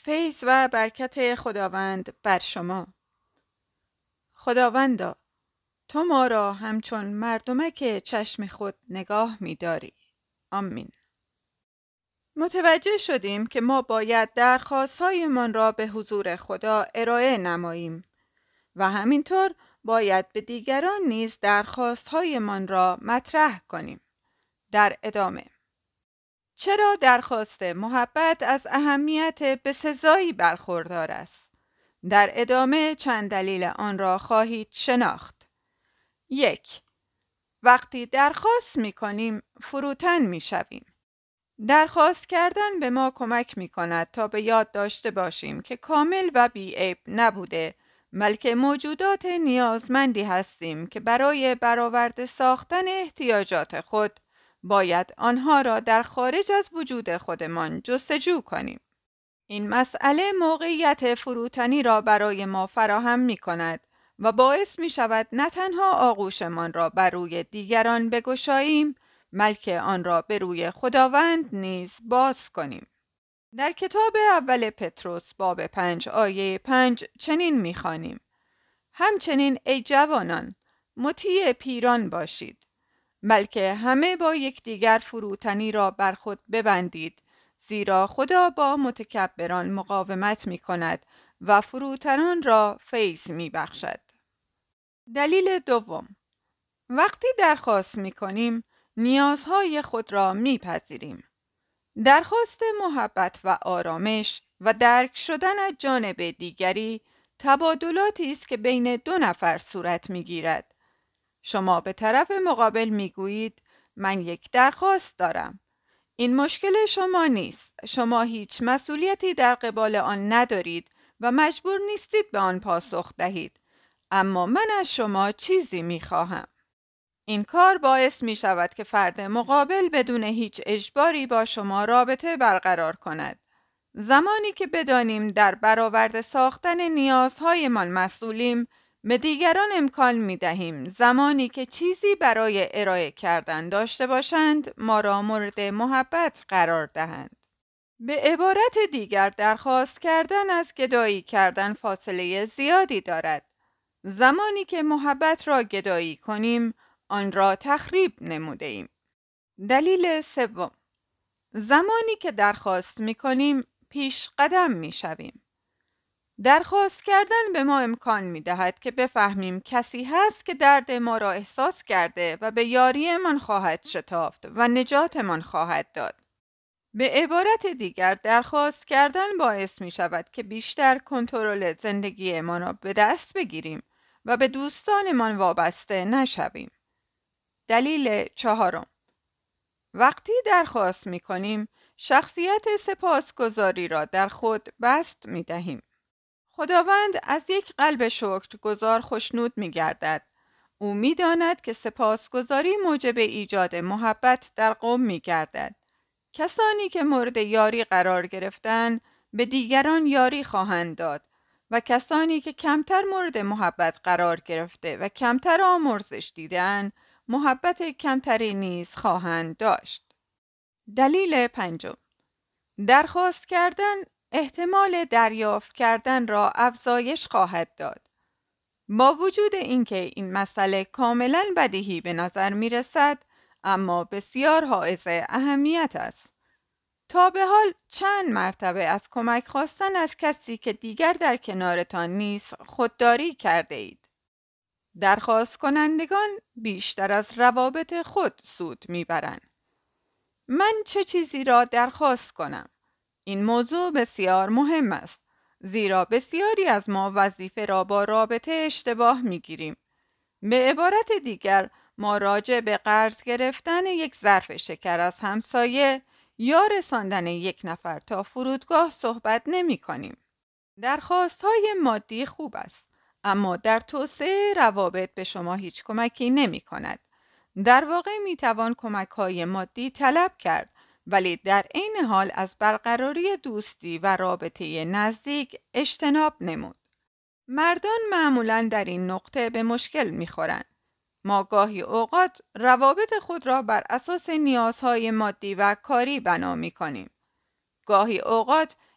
فیض و برکت خداوند بر شما. خداوندا، تو ما را همچون مردمک چشم خود نگاه می‌داری. آمین. متوجه شدیم که ما باید درخواست‌هایمان را به حضور خدا ارائه نماییم و همینطور باید به دیگران نیز درخواست‌هایمان را مطرح کنیم. در ادامه، چرا درخواست محبت از اهمیت بسزایی برخوردار است؟ در ادامه چند دلیل آن را خواهید شناخت. 1. وقتی درخواست می کنیم فروتن می شویم. درخواست کردن به ما کمک می کند تا به یاد داشته باشیم که کامل و بی‌عیب نبوده، بلکه موجودات نیازمندی هستیم که برای برآورده ساختن احتیاجات خود باید آنها را در خارج از وجود خودمان جستجو کنیم. این مسئله موقعیت فروتنی را برای ما فراهم می کند و باعث می شود نه تنها آغوشمان را بر روی دیگران بگشاییم، بلکه آن را به روی خداوند نیز باز کنیم. در کتاب اول پتروس باب 5 آیه 5 چنین می خوانیم: همچنین ای جوانان، مطیع پیران باشید، بلکه همه با یکدیگر فروتنی را بر خود ببندید، زیرا خدا با متکبران مقاومت می کند و فروتنان را فیض می بخشد. دلیل دوم، وقتی درخواست می کنیم نیازهای خود را می پذیریم. درخواست محبت و آرامش و درک شدن از جانب دیگری تبادلاتی است که بین دو نفر صورت می گیرد. شما به طرف مقابل می گویید من یک درخواست دارم. این مشکل شما نیست. شما هیچ مسئولیتی در قبال آن ندارید و مجبور نیستید به آن پاسخ دهید. اما من از شما چیزی می خواهم. این کار باعث می شود که فرد مقابل بدون هیچ اجباری با شما رابطه برقرار کند. زمانی که بدانیم در برآورده ساختن نیازهایمان مسئولیم، به دیگران امکان می دهیم زمانی که چیزی برای ارائه کردن داشته باشند ما را مورد محبت قرار دهند. به عبارت دیگر، درخواست کردن از گدایی کردن فاصله زیادی دارد. زمانی که محبت را گدایی کنیم آن را تخریب نموده ایم. دلیل سوم، زمانی که درخواست می کنیم پیش قدم می شویم. درخواست کردن به ما امکان می دهد که بفهمیم کسی هست که درد ما را احساس کرده و به یاری من خواهد شتافت و نجاتمان خواهد داد. به عبارت دیگر، درخواست کردن باعث می شود که بیشتر کنترل زندگی ما را به دست بگیریم و به دوستانمان وابسته نشویم. دلیل چهارم، وقتی درخواست می کنیم شخصیت سپاسگزاری را در خود بست می دهیم. خداوند از یک قلب شکرگزار خوشنود می گردد. او می داند که سپاسگزاری موجب ایجاد محبت در قوم می گردد. کسانی که مورد یاری قرار گرفتن به دیگران یاری خواهند داد و کسانی که کمتر مورد محبت قرار گرفته و کمتر آمرزش دیدن محبت کمتری نیز خواهند داشت. دلیل پنجم، درخواست کردن احتمال دریافت کردن را افزایش خواهد داد. با وجود اینکه این مسئله کاملا بدیهی به نظر می رسد، اما بسیار حائز اهمیت است. تا به حال چند مرتبه از کمک خواستن از کسی که دیگر در کنارتان نیست خودداری کرده اید؟ درخواست کنندگان بیشتر از روابط خود سود میبرند. من چه چیزی را درخواست کنم؟ این موضوع بسیار مهم است، زیرا بسیاری از ما وظیفه را با رابطه اشتباه میگیریم. به عبارت دیگر، ما راجع به قرض گرفتن یک ظرف شکر از همسایه یا رساندن یک نفر تا فرودگاه صحبت نمی کنیم. درخواست‌های مادی خوب است، اما در توسعه روابط به شما هیچ کمکی نمی کند. در واقع می توان کمک‌های مادی طلب کرد، ولی در عین حال از برقراری دوستی و رابطه نزدیک اجتناب نمود. مردان معمولاً در این نقطه به مشکل می خورند. ما گاهی اوقات روابط خود را بر اساس نیازهای مادی و کاری بنا می کنیم. گاهی اوقات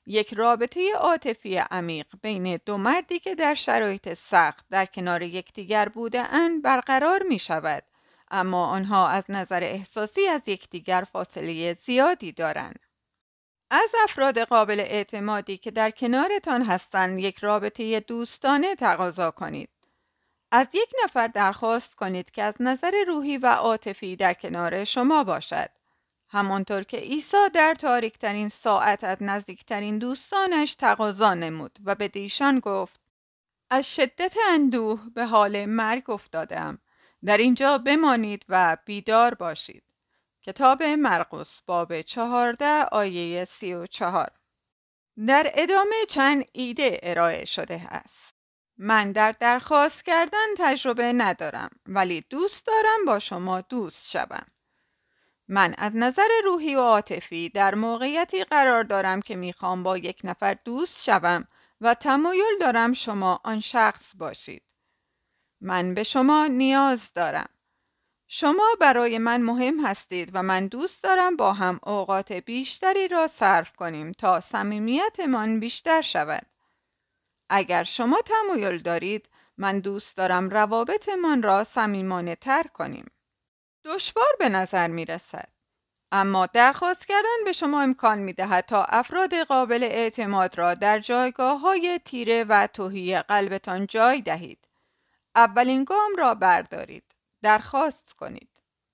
یک رابطه عاطفی عمیق بین دو مردی که در شرایط سخت در کنار یکدیگر بوده‌اند برقرار می شود، اما آنها از نظر احساسی از یکدیگر فاصله زیادی دارند. از افراد قابل اعتمادی که در کنارتان هستند یک رابطه دوستانه تقاضا کنید. از یک نفر درخواست کنید که از نظر روحی و عاطفی در کنار شما باشد. همانطور که عیسی در تاریکترین ساعت از نزدیکترین دوستانش تقاضا نمود و به ایشان گفت: از شدت اندوه به حال مرگ افتادم. در اینجا بمانید و بیدار باشید. کتاب مرقس باب 14 آیه 34. در ادامه چند ایده ارائه شده است. من در درخواست کردن تجربه ندارم، ولی دوست دارم با شما دوست شوم. من از نظر روحی و عاطفی در موقعیتی قرار دارم که میخوام با یک نفر دوست شوم و تمایل دارم شما آن شخص باشید. من به شما نیاز دارم. شما برای من مهم هستید و من دوست دارم با هم اوقات بیشتری را صرف کنیم تا صمیمیتمان بیشتر شود. اگر شما تمایل دارید، من دوست دارم روابطمان را صمیمانه تر کنیم. دشوار به نظر می رسد، اما درخواست کردن به شما امکان می دهد تا افراد قابل اعتماد را در جایگاه‌های تیره و تهی قلبتان جای دهید. اولین گام را بردارید. درخواست کنید.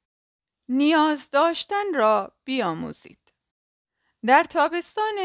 نیاز داشتن را بیاموزید. در تابستان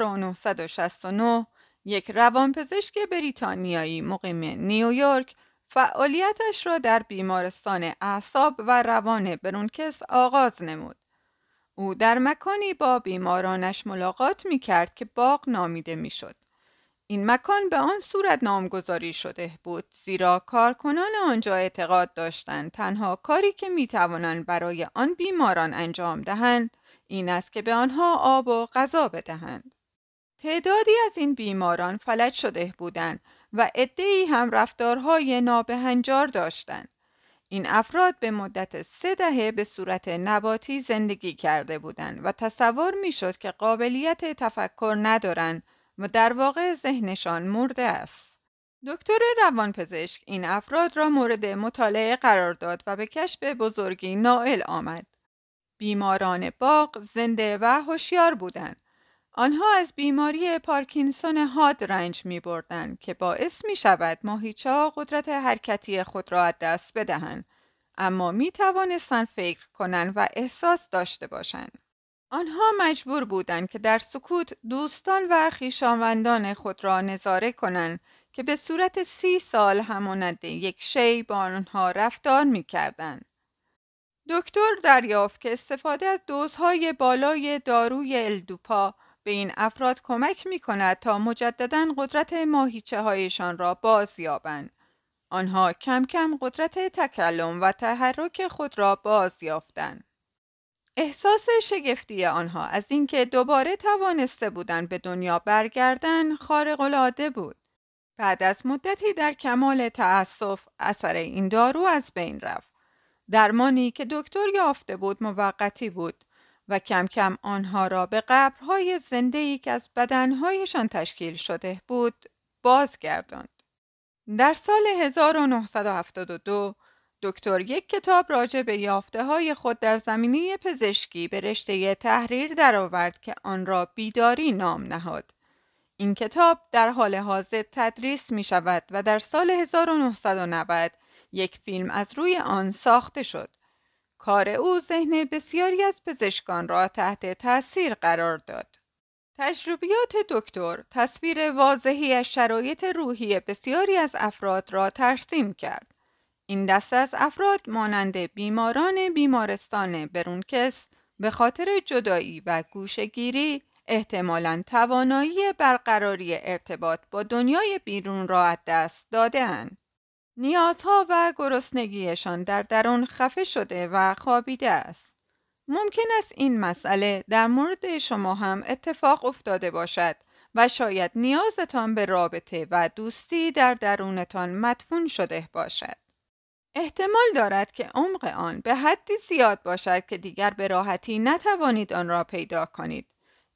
1969 یک روانپزشک بریتانیایی مقیم نیویورک فعالیتش را در بیمارستان اعصاب و روان برونکس آغاز نمود. او در مکانی با بیمارانش ملاقات می کرد که باغ نامیده می شد. این مکان به آن صورت نامگذاری شده بود زیرا کارکنان آنجا اعتقاد داشتند تنها کاری که می توانند برای آن بیماران انجام دهند این است که به آنها آب و غذا بدهند. تعدادی از این بیماران فلج شده بودند و عده‌ای هم رفتارهای نابهنجار داشتند. این افراد به مدت 3 دهه به صورت نباتی زندگی کرده بودند و تصور می‌شد که قابلیت تفکر ندارند و در واقع ذهنشان مرده است. دکتر روانپزشک این افراد را مورد مطالعه قرار داد و به کشف بزرگی نائل آمد. بیماران باغ زنده و هوشیار بودند. آنها از بیماری پارکینسون حاد رنج می بردند که باعث می شود ماهیچه‌ها قدرت حرکتی خود را از دست بدهند، اما می توانستند فکر کنند و احساس داشته باشند. آنها مجبور بودند که در سکوت دوستان و خویشاوندان خود را نظاره کنند که به صورت 30 سال همانند یک شی با آنها رفتار می کردند. دکتر دریافت که استفاده از دوزهای بالای داروی الدوپا به این افراد کمک می کند تا مجدداً قدرت ماهیچه هایشان را باز یابند. آنها کم کم قدرت تکلم و تحرک خود را باز یافتند. احساس شگفتی آنها از اینکه دوباره توانسته بودند به دنیا برگردند خارق‌العاده بود. بعد از مدتی در کمال تأسف اثر این دارو از بین رفت. درمانی که دکتر یافته بود موقتی بود و کم کم آنها را به قبرهای زنده‌ای که از بدنهایشان تشکیل شده بود بازگرداند. در سال 1972 دکتر یک کتاب راجع به یافته‌های خود در زمینه پزشکی به رشته تحریر درآورد که آن را بیداری نام نهاد. این کتاب در حال حاضر تدریس می شود و در سال 1990 یک فیلم از روی آن ساخته شد. کار او ذهن بسیاری از پزشکان را تحت تأثیر قرار داد. تجربیات دکتر تصویر واضحی از شرایط روحی بسیاری از افراد را ترسیم کرد. این دسته از افراد مانند بیماران بیمارستان برونکس به خاطر جدایی و گوشه‌گیری احتمالاً توانایی برقراری ارتباط با دنیای بیرون را از دست داده‌اند. نیازها و گرسنگیشان در درون خفه شده و خوابیده است. ممکن است این مسئله در مورد شما هم اتفاق افتاده باشد و شاید نیازتان به رابطه و دوستی در درونتان مدفون شده باشد. احتمال دارد که عمق آن به حدی زیاد باشد که دیگر به راحتی نتوانید آن را پیدا کنید.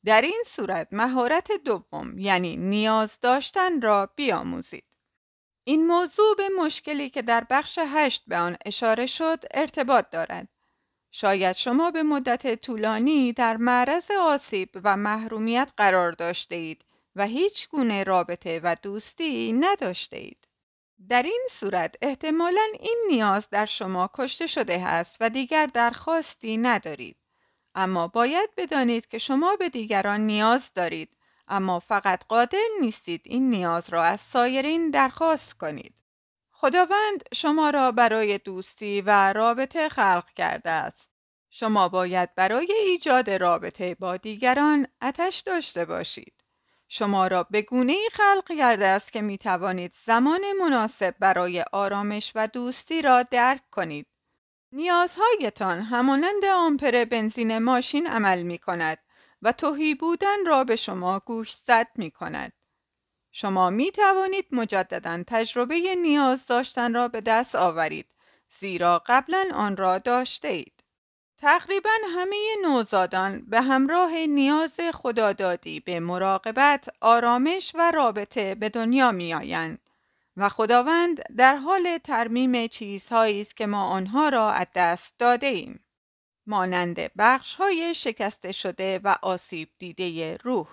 در این صورت مهارت دوم یعنی نیاز داشتن را بیاموزید. این موضوع به مشکلی که در بخش 8 به آن اشاره شد ارتباط دارد. شاید شما به مدت طولانی در معرض آسیب و محرومیت قرار داشته اید و هیچ گونه رابطه و دوستی نداشته اید. در این صورت احتمالاً این نیاز در شما کشته شده است و دیگر درخواستی ندارید. اما باید بدانید که شما به دیگران نیاز دارید، اما فقط قادر نیستید این نیاز را از سایرین درخواست کنید. خداوند شما را برای دوستی و رابطه خلق کرده است. شما باید برای ایجاد رابطه با دیگران آتش داشته باشید. شما را به گونه‌ای خلق کرده است که می توانید زمان مناسب برای آرامش و دوستی را درک کنید. نیازهایتان همانند آمپر بنزین ماشین عمل می کند و تهی بودن را به شما گوشزد می کند. شما می توانید مجددا تجربه نیاز داشتن را به دست آورید، زیرا قبلا آن را داشته اید. تقریبا همه نوزادان به همراه نیاز خدادادی به مراقبت، آرامش و رابطه به دنیا می آیند و خداوند در حال ترمیم چیزهایی است که ما آنها را از دست داده ایم، مانند بخش‌های شکسته شده و آسیب دیده روح.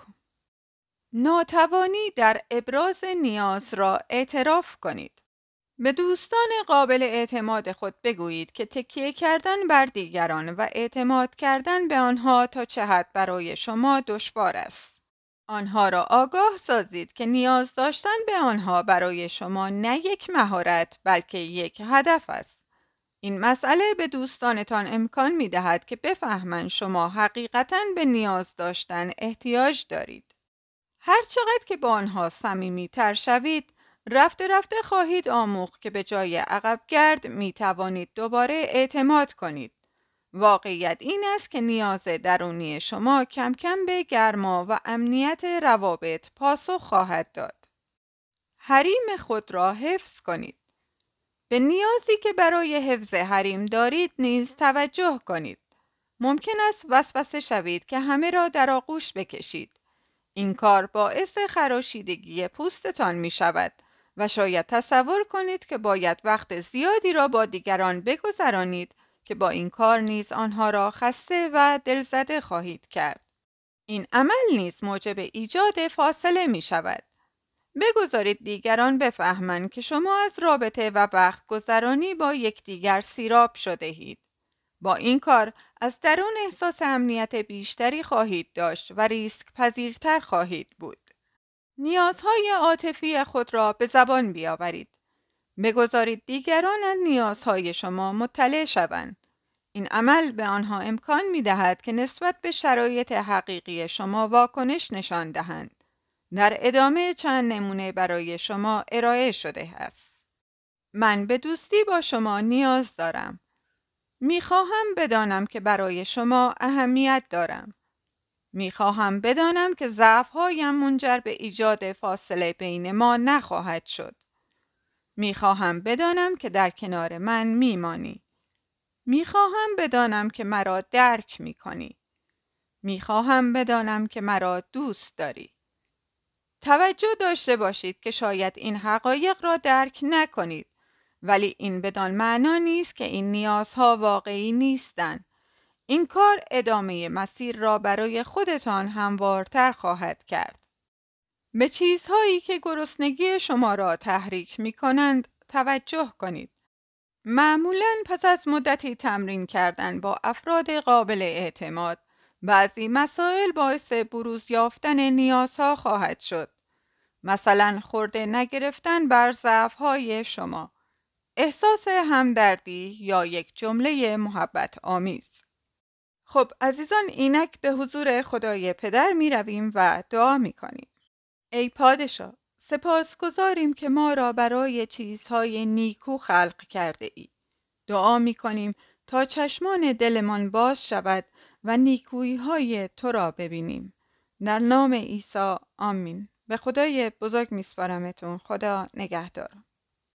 ناتوانی در ابراز نیاز را اعتراف کنید. به دوستان قابل اعتماد خود بگویید که تکیه کردن بر دیگران و اعتماد کردن به آنها تا چه حد برای شما دشوار است. آنها را آگاه سازید که نیاز داشتن به آنها برای شما نه یک مهارت بلکه یک هدف است. این مسئله به دوستانتان امکان می دهد که بفهمند شما حقیقتاً به نیاز داشتن احتیاج دارید. هر چقدر که با آنها صمیمی تر شوید، رفته رفته خواهید آموخت که به جای عقب گرد می توانید دوباره اعتماد کنید. واقعیت این است که نیاز درونی شما کم کم به گرما و امنیت روابط پاسخ خواهد داد. حریم خود را حفظ کنید. به نیازی که برای حفظ حریم دارید نیز توجه کنید. ممکن است وسوسه شوید که همه را در آغوش بکشید. این کار باعث خراشیدگی پوستتان می شود و شاید تصور کنید که باید وقت زیادی را با دیگران بگذرانید که با این کار نیز آنها را خسته و دلزده خواهید کرد. این عمل نیز موجب ایجاد فاصله می شود. بگذارید دیگران بفهمند که شما از رابطه و وقت گذرانی با یکدیگر سیراب شده اید. با این کار از درون احساس امنیت بیشتری خواهید داشت و ریسک پذیرتر خواهید بود. نیازهای عاطفی خود را به زبان بیاورید. بگذارید دیگران از نیازهای شما مطلع شوند. این عمل به آنها امکان می دهد که نسبت به شرایط حقیقی شما واکنش نشان دهند. در ادامه چند نمونه برای شما ارائه شده است. من به دوستی با شما نیاز دارم. میخواهم بدانم که برای شما اهمیت دارم. میخواهم بدانم که ضعف‌هایم منجر به ایجاد فاصله بین ما نخواهد شد. میخواهم بدانم که در کنار من میمانی. میخواهم بدانم که مرا درک میکنی. میخواهم بدانم که مرا دوست داری. توجه داشته باشید که شاید این حقایق را درک نکنید، ولی این بدان معنا نیست که این نیازها واقعی نیستند. این کار ادامه مسیر را برای خودتان هموارتر خواهد کرد. به چیزهایی که گرسنگی شما را تحریک می کنند توجه کنید. معمولاً پس از مدتی تمرین کردن با افراد قابل اعتماد، بعضی مسائل باعث بروز یافتن نیازها خواهد شد. مثلا خورده نگرفتن بر ضعف‌های شما، احساس همدردی یا یک جمله محبت آمیز. خب عزیزان، اینک به حضور خدای پدر می رویم و دعا می کنیم. ای پادشاه، سپاسگزاریم که ما را برای چیزهای نیکو خلق کرده ای. دعا می کنیم تا چشمان دلمان باز شود و نیکویی های تو را ببینیم. در نام عیسی آمین. به خدای بزرگ می سپارمتون. خدا نگهدار.